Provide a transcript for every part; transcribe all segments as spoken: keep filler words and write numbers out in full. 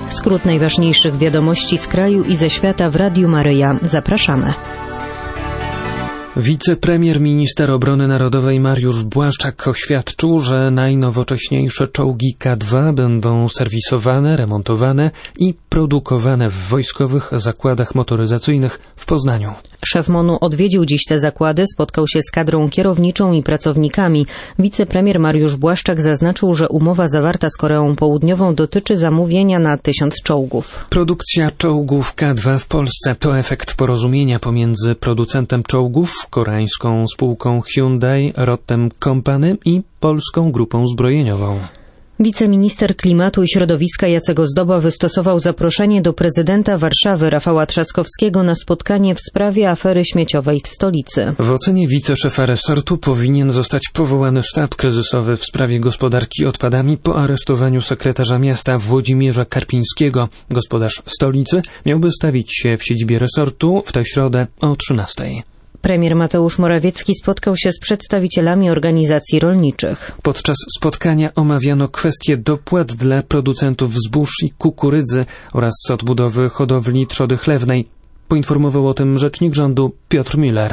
Skrót najważniejszych wiadomości z kraju i ze świata w Radiu Maryja. Zapraszamy. Wicepremier minister obrony narodowej Mariusz Błaszczak oświadczył, że najnowocześniejsze czołgi K dwa będą serwisowane, remontowane i produkowane w wojskowych zakładach motoryzacyjnych w Poznaniu. Szef MON-u odwiedził dziś te zakłady, spotkał się z kadrą kierowniczą i pracownikami. Wicepremier Mariusz Błaszczak zaznaczył, że umowa zawarta z Koreą Południową dotyczy zamówienia na tysiąc czołgów. Produkcja czołgów K dwa w Polsce to efekt porozumienia pomiędzy producentem czołgów, koreańską spółką Hyundai Rotem Company i polską grupą zbrojeniową. Wiceminister Klimatu i Środowiska Jacek Ozdoba wystosował zaproszenie do prezydenta Warszawy Rafała Trzaskowskiego na spotkanie w sprawie afery śmieciowej w stolicy. W ocenie wiceszefa resortu powinien zostać powołany sztab kryzysowy w sprawie gospodarki odpadami po aresztowaniu sekretarza miasta Włodzimierza Karpińskiego. Gospodarz stolicy miałby stawić się w siedzibie resortu w tę środę o trzynastej. Premier Mateusz Morawiecki spotkał się z przedstawicielami organizacji rolniczych. Podczas spotkania omawiano kwestie dopłat dla producentów zbóż i kukurydzy oraz odbudowy hodowli trzody chlewnej. Poinformował o tym rzecznik rządu Piotr Müller.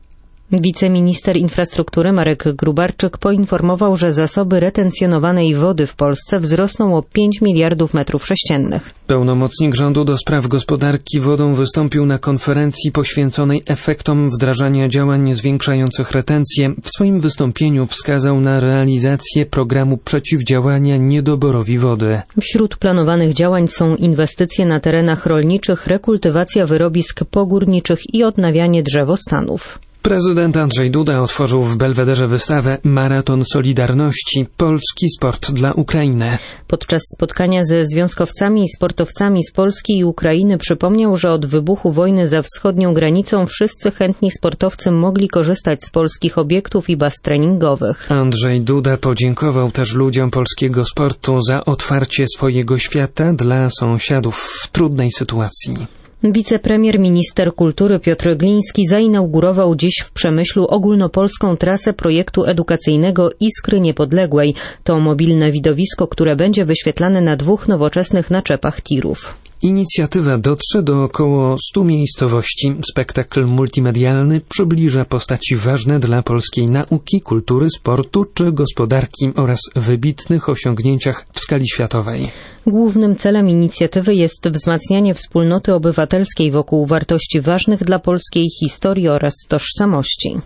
Wiceminister infrastruktury Marek Grubarczyk poinformował, że zasoby retencjonowanej wody w Polsce wzrosną o pięć miliardów metrów sześciennych. Pełnomocnik rządu do spraw gospodarki wodą wystąpił na konferencji poświęconej efektom wdrażania działań zwiększających retencję. W swoim wystąpieniu wskazał na realizację programu przeciwdziałania niedoborowi wody. Wśród planowanych działań są inwestycje na terenach rolniczych, rekultywacja wyrobisk pogórniczych i odnawianie drzewostanów. Prezydent Andrzej Duda otworzył w Belwederze wystawę Maraton Solidarności – Polski sport dla Ukrainy. Podczas spotkania ze związkowcami i sportowcami z Polski i Ukrainy przypomniał, że od wybuchu wojny za wschodnią granicą wszyscy chętni sportowcy mogli korzystać z polskich obiektów i baz treningowych. Andrzej Duda podziękował też ludziom polskiego sportu za otwarcie swojego świata dla sąsiadów w trudnej sytuacji. Wicepremier minister kultury Piotr Gliński zainaugurował dziś w Przemyślu ogólnopolską trasę projektu edukacyjnego Iskry Niepodległej. To mobilne widowisko, które będzie wyświetlane na dwóch nowoczesnych naczepach tirów. Inicjatywa dotrze do około stu miejscowości. Spektakl multimedialny przybliża postaci ważne dla polskiej nauki, kultury, sportu czy gospodarki oraz wybitnych osiągnięciach w skali światowej. Głównym celem inicjatywy jest wzmacnianie wspólnoty obywatelskiej wokół wartości ważnych dla polskiej historii oraz tożsamości.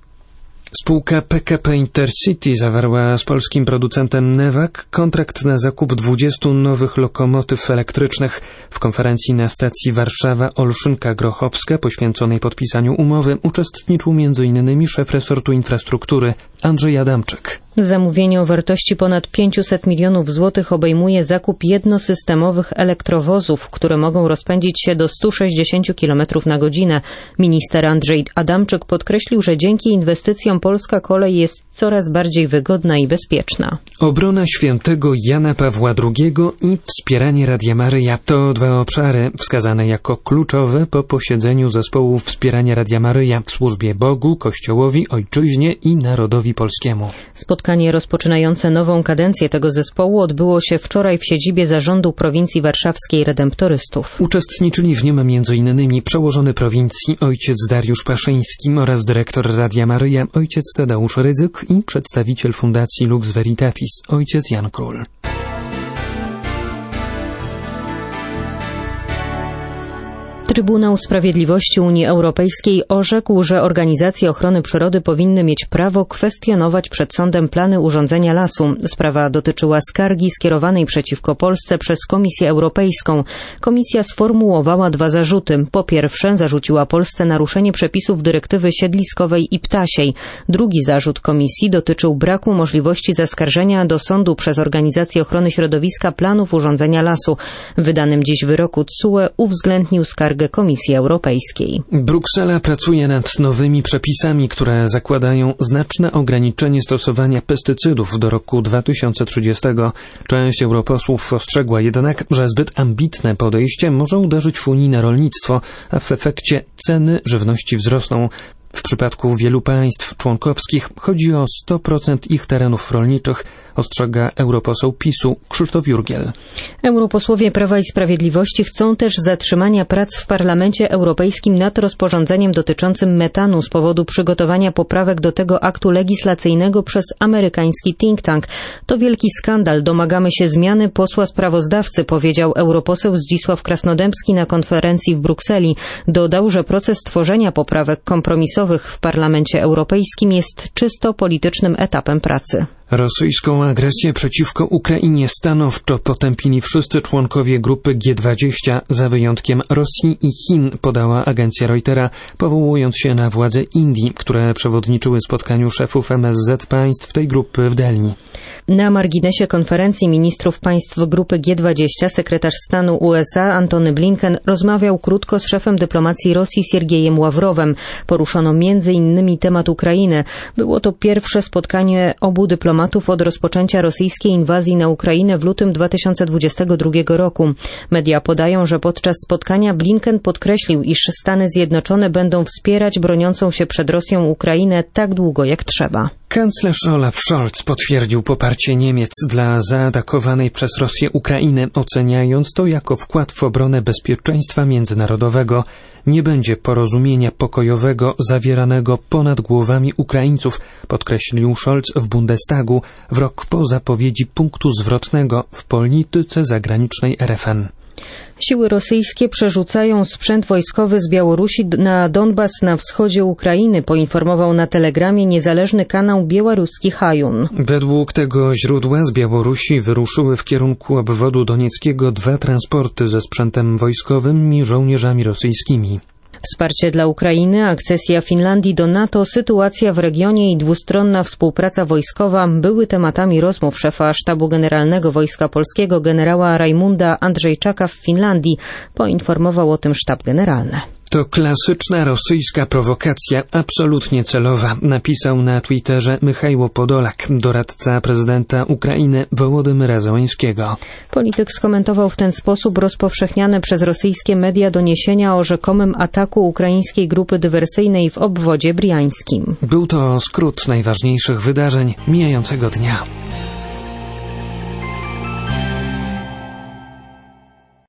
Spółka P K P Intercity zawarła z polskim producentem Newag kontrakt na zakup dwudziestu nowych lokomotyw elektrycznych. W konferencji na stacji Warszawa-Olszynka-Grochowska poświęconej podpisaniu umowy uczestniczył między innymi szef resortu infrastruktury Andrzej Adamczyk. Zamówienie o wartości ponad pięćset milionów złotych obejmuje zakup jednosystemowych elektrowozów, które mogą rozpędzić się do stu sześćdziesięciu kilometrów na godzinę. Minister Andrzej Adamczyk podkreślił, że dzięki inwestycjom polska kolej jest coraz bardziej wygodna i bezpieczna. Obrona świętego Jana Pawła drugiego i wspieranie Radia Maryja to dwa obszary wskazane jako kluczowe po posiedzeniu zespołu wspierania Radia Maryja w służbie Bogu, Kościołowi, Ojczyźnie i narodowi polskiemu. Spotkanie rozpoczynające nową kadencję tego zespołu odbyło się wczoraj w siedzibie Zarządu Prowincji Warszawskiej Redemptorystów. Uczestniczyli w nim między innymi przełożony prowincji ojciec Dariusz Paszyński oraz dyrektor Radia Maryja ojciec Tadeusz Rydzyk i przedstawiciel Fundacji Lux Veritatis ojciec Jan Król. Trybunał Sprawiedliwości Unii Europejskiej orzekł, że organizacje ochrony przyrody powinny mieć prawo kwestionować przed sądem plany urządzenia lasu. Sprawa dotyczyła skargi skierowanej przeciwko Polsce przez Komisję Europejską. Komisja sformułowała dwa zarzuty. Po pierwsze, zarzuciła Polsce naruszenie przepisów dyrektywy siedliskowej i ptasiej. Drugi zarzut Komisji dotyczył braku możliwości zaskarżenia do sądu przez organizacje ochrony środowiska planów urządzenia lasu. W wydanym dziś wyroku T S U E uwzględnił skargę Komisji Europejskiej. Bruksela pracuje nad nowymi przepisami, które zakładają znaczne ograniczenie stosowania pestycydów do roku dwa tysiące trzydziestego. Część europosłów ostrzegła jednak, że zbyt ambitne podejście może uderzyć w unijne rolnictwo, a w efekcie ceny żywności wzrosną. W przypadku wielu państw członkowskich chodzi o sto procent ich terenów rolniczych, ostrzega europoseł PiSu Krzysztof Jurgiel. Europosłowie Prawa i Sprawiedliwości chcą też zatrzymania prac w Parlamencie Europejskim nad rozporządzeniem dotyczącym metanu z powodu przygotowania poprawek do tego aktu legislacyjnego przez amerykański think tank. To wielki skandal. Domagamy się zmiany posła sprawozdawcy, powiedział europoseł Zdzisław Krasnodębski na konferencji w Brukseli. Dodał, że proces tworzenia poprawek kompromisowych w Parlamencie Europejskim jest czysto politycznym etapem pracy. Rosyjską agresję przeciwko Ukrainie stanowczo potępili wszyscy członkowie grupy G dwadzieścia, za wyjątkiem Rosji i Chin, podała agencja Reutera, powołując się na władze Indii, które przewodniczyły spotkaniu szefów M S Z państw tej grupy w Delhi. Na marginesie konferencji ministrów państw grupy G dwadzieścia sekretarz stanu U S A Antony Blinken rozmawiał krótko z szefem dyplomacji Rosji Siergiejem Ławrowem. Poruszono między innymi temat Ukrainy. Było to pierwsze spotkanie obu dyplomatów od rozpoczęcia rosyjskiej inwazji na Ukrainę w lutym dwa tysiące dwudziestego drugiego roku. Media podają, że podczas spotkania Blinken podkreślił, iż Stany Zjednoczone będą wspierać broniącą się przed Rosją Ukrainę tak długo jak trzeba. Kanclerz Olaf Scholz potwierdził poparcie Niemiec dla zaatakowanej przez Rosję Ukrainy, oceniając to jako wkład w obronę bezpieczeństwa międzynarodowego. Nie będzie porozumienia pokojowego zawieranego ponad głowami Ukraińców, podkreślił Scholz w Bundestagu w rok po zapowiedzi punktu zwrotnego w polityce zagranicznej R F N. Siły rosyjskie przerzucają sprzęt wojskowy z Białorusi na Donbas na wschodzie Ukrainy, poinformował na Telegramie niezależny kanał białoruski Hajun. Według tego źródła z Białorusi wyruszyły w kierunku obwodu donieckiego dwa transporty ze sprzętem wojskowym i żołnierzami rosyjskimi. Wsparcie dla Ukrainy, akcesja Finlandii do NATO, sytuacja w regionie i dwustronna współpraca wojskowa były tematami rozmów szefa Sztabu Generalnego Wojska Polskiego generała Rajmunda Andrzejczaka w Finlandii, poinformował o tym Sztab Generalny. To klasyczna rosyjska prowokacja, absolutnie celowa, napisał na Twitterze Michajło Podolak, doradca prezydenta Ukrainy Wołodymyra Zełańskiego. Polityk skomentował w ten sposób rozpowszechniane przez rosyjskie media doniesienia o rzekomym ataku ukraińskiej grupy dywersyjnej w obwodzie briańskim. Był to skrót najważniejszych wydarzeń mijającego dnia.